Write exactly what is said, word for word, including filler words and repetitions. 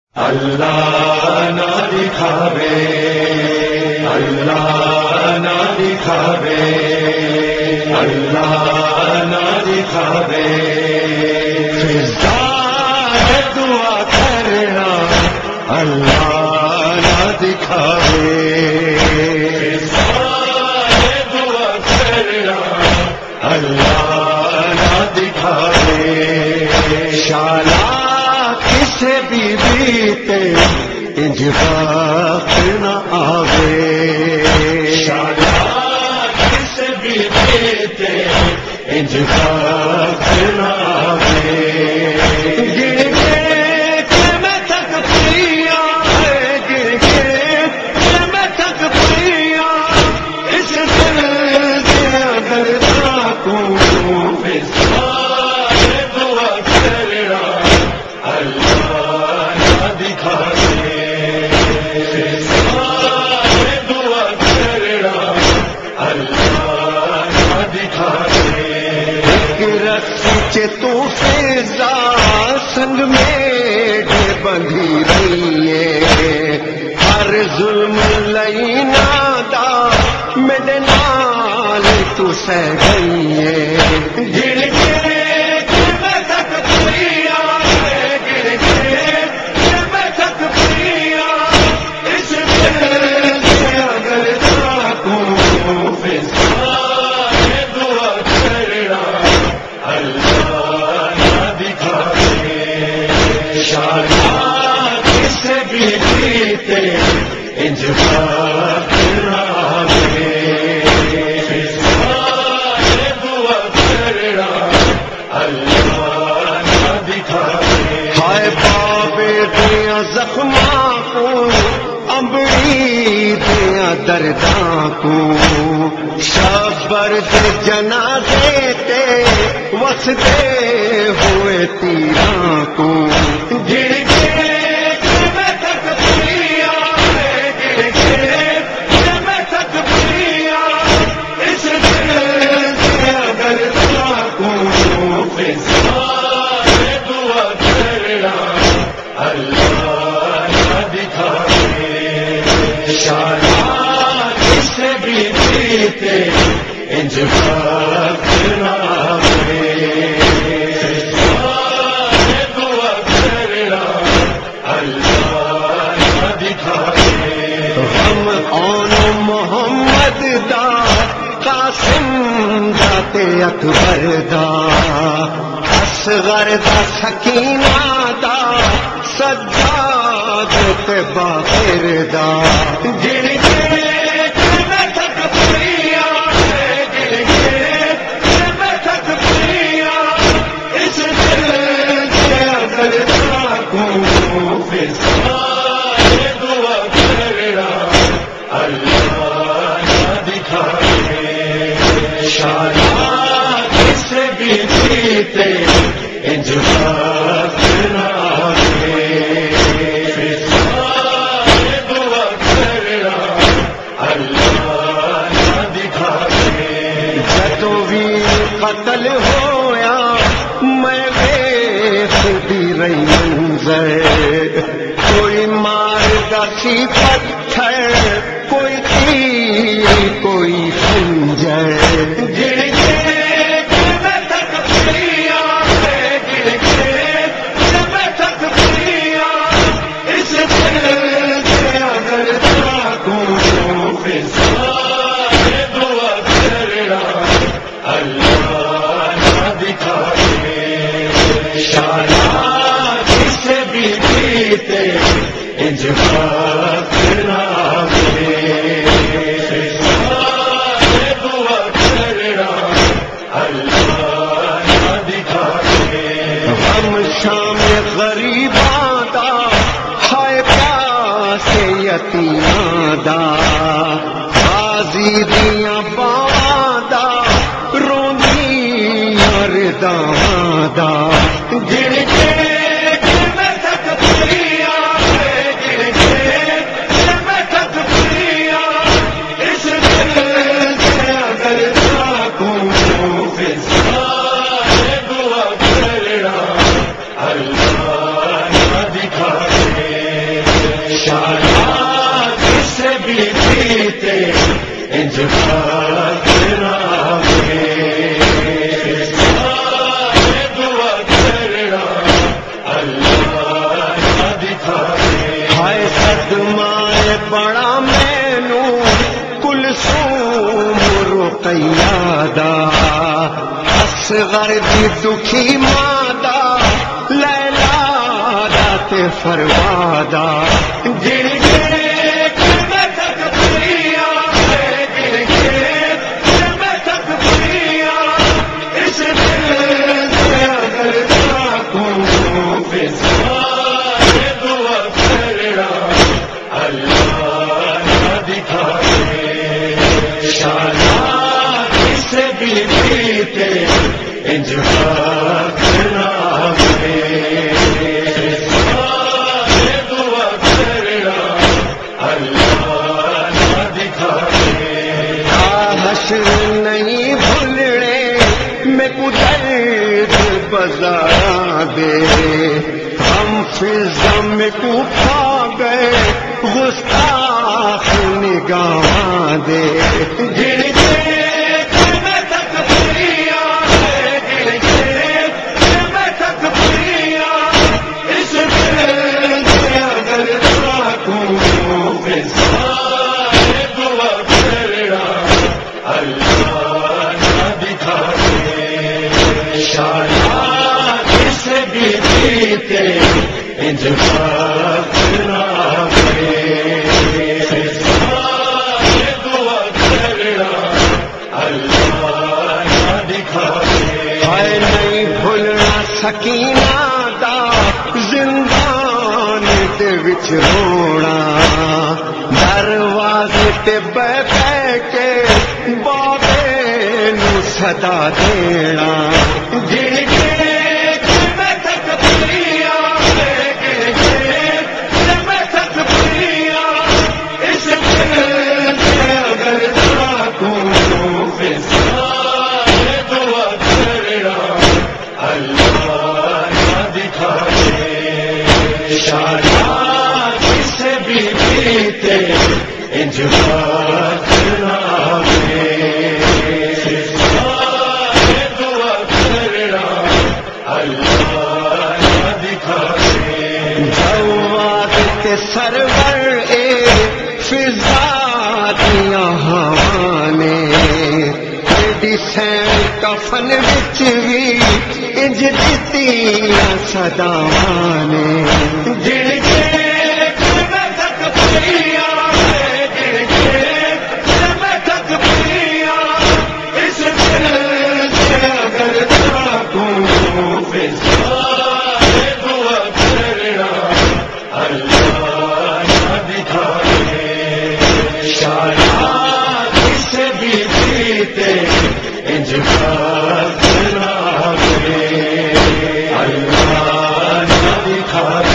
اللہ نہ دکھاوے، اللہ نہ دکھاوے، اللہ نہ دکھاوے، فضائے دعا کرنا اللہ نہ دکھاوے، فضائے دعا کرنا اللہ نہ دکھاوے، شالا کسے بھی بیتے انج وقت نہ آوے، شالا کسے بھی بیتے انج وقت نہ آوے، گر کے کہ میں تھک پیا ہے، گر کے کہ میں تھک پیا، اس دل سے اگر تھکوں تو فضا سنگ میں بندھی رہی ہے، ہر ظلم لئی نادا میرے نال تو سہ گئی ہے، گر کے کہ میں تھک پیا ہے، گر کے کہ میں تھک پیا، اس دل سے اگر تھکوں فضائے دعا کرنا اللہ شالا کسے بھی جیتے انج وقت نہ آوے، فضائے دعا کرنا اللہ نہ دکھاوے، ہائے بابے دیا زخماں کو، امبری دیا درداں کو، شبر دے جنازے تے وسدے ہوئے تیراں کو، گر کے کہ میں تھک پیا ہے، گر کے کہ میں تھک پیا، اس دل سے اگر تھکوں فضائے دعا کرنا اللہ نہ دکھاوے، شالا کسے بھی جیتے انج وقت نہ آوے، فضائے دعا کرنا اللہ نہ دکھاوے، ہم آن محمد دا قاسم دا تے اکبر دا، اصغر دا سکینہ دا، سجاد تے باقر دا، گر کے کہ میں تھک پیا ہے، گر کے کہ میں تھک پیا، اس دل سے اگر تھکوں فضائے دعا کرنا اللہ نہ دکھاوے، شالا کسے بھی جیتے انج وقت نہ آوے، فضائے دعا کرنا اللہ نہ دکھاوے، جدوں بھی قتل ہویا میں ویکھدی رہی منظر، کوئی ماردا سی پتھر، کوئی تیر کوئی خنجر، گر کے کہ میں تھک پیا ہے، گر کے کہ میں تھک پیا، اس دل سے اگر تھکوں فضائے دعا کرنا اللہ نہ دکھاوے، شالا کسے بھی جیتے انج وقت نہ آوے، فضائے دعا کرنا شاداب سے بھی پیتے انجبات نامے دعا کرنا اللہ دکھائے ہائے صدمائے بڑا مینو کلثوم رقیہ دا اصغر دی دکھی مادا لیلا دا تے فروادا گڑ گڑ کے میں تک پریا ہے گڑ گڑ کے میں تک پریا اس دل سے اگر تاکوں فضائے دعا کرنا اللہ دکھائے شاداب سے بھی پیتے انجبات نامے نہیں بھولنے میں قدرت بازار دے ہم فضا میں کو کھا گئے گستاخ نگاہ دے گڑ گڑ کے میں تک پریا ہے گڑ گڑ کے میں تک پریا اس دل سے اگر تاکوں فضائے دعا کرنا اللہ دکھائے شاداب سے بھی پیتے انجبات نامے دعا کرنا اللہ دکھائے ہائے نہیں بھولنا سکینہ دا زندان دے وچ رونا دروازے تے بہ بہ کے بابے نو صدا دینا گڑ گڑ کے میں تک پریا ہے گڑ گڑ کے میں تک پریا اس دل سے اگر تاکوں فضائے دعا کرنا اللہ دکھائے شاداب سے بھی پیتے انجبات نامے دعا کرنا اللہ دکھائے جواد کے سرور اے فضا دیا ہوانے ایڈی سین کفن وچ بھی انج دتیاں صداوانے گڑ گڑ کے میں تک پریا ہے گڑ گڑ کے میں تک پریا اس دل سے اگر تاکوں فضائے دعا کرنا اللہ دکھائے شاداب سے بھی پیتے انجبات نامے اللہ دکھائے